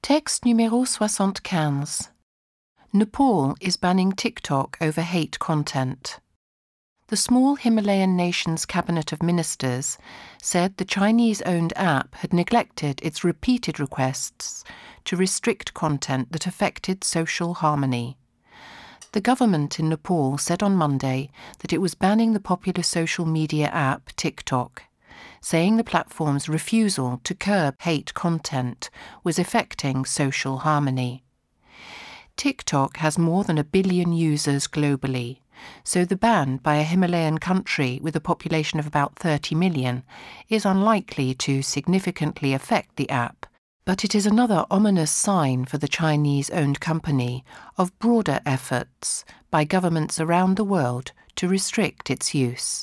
Texte numéro 75. Nepal is banning TikTok over hate content. The small Himalayan nation's cabinet of ministers said the Chinese-owned app had neglected its repeated requests to restrict content that affected social harmony. The government in Nepal said on Monday that it was banning the popular social media app TikTok, saying the platform's refusal to curb hate content was affecting social harmony. TikTok has more than 1 billion users globally, so the ban by a Himalayan country with a population of about 30 million is unlikely to significantly affect the app, but it is another ominous sign for the Chinese-owned company of broader efforts by governments around the world to restrict its use.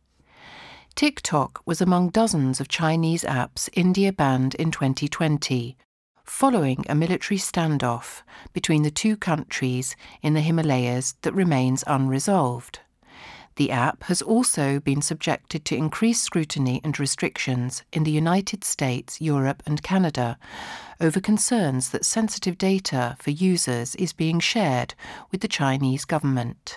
TikTok was among dozens of Chinese apps India banned in 2020, following a military standoff between the two countries in the Himalayas that remains unresolved. The app has also been subjected to increased scrutiny and restrictions in the United States, Europe and Canada over concerns that sensitive data for users is being shared with the Chinese government.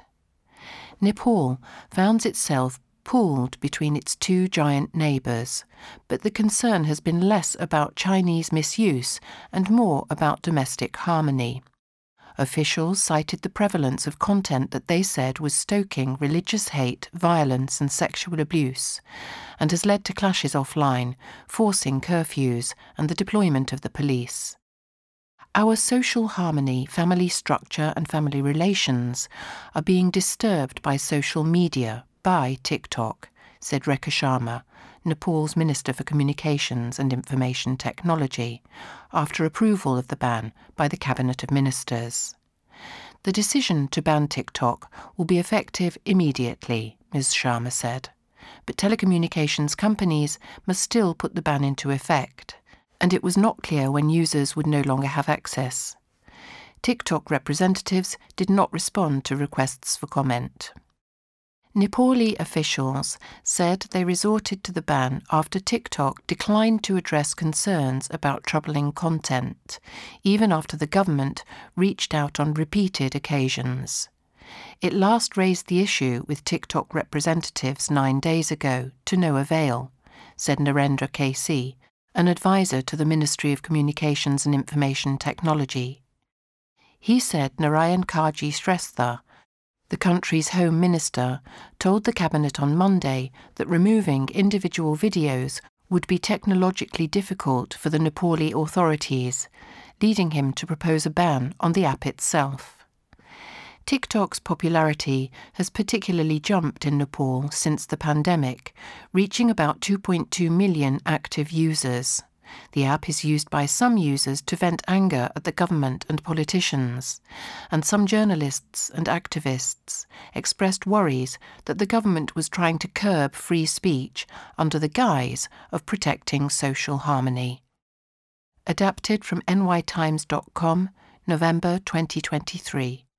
Nepal finds itself pulled between its two giant neighbours, but the concern has been less about Chinese misuse and more about domestic harmony. Officials cited the prevalence of content that they said was stoking religious hate, violence and sexual abuse, and has led to clashes offline, forcing curfews and the deployment of the police. Our social harmony, family structure and family relations are being disturbed by social media, by TikTok, said Rekha Sharma, Nepal's Minister for Communications and Information Technology, after approval of the ban by the Cabinet of Ministers. The decision to ban TikTok will be effective immediately, Ms. Sharma said, but telecommunications companies must still put the ban into effect, and it was not clear when users would no longer have access. TikTok representatives did not respond to requests for comment. Nepali officials said they resorted to the ban after TikTok declined to address concerns about troubling content, even after the government reached out on repeated occasions. It last raised the issue with TikTok representatives 9 days ago, to no avail, said Narendra KC, an advisor to the Ministry of Communications and Information Technology. He said Narayan Kaji Shrestha, the country's Home Minister, told the Cabinet on Monday that removing individual videos would be technologically difficult for the Nepali authorities, leading him to propose a ban on the app itself. TikTok's popularity has particularly jumped in Nepal since the pandemic, reaching about 2.2 million active users. The app is used by some users to vent anger at the government and politicians, and some journalists and activists expressed worries that the government was trying to curb free speech under the guise of protecting social harmony. Adapted from nytimes.com, November 2023.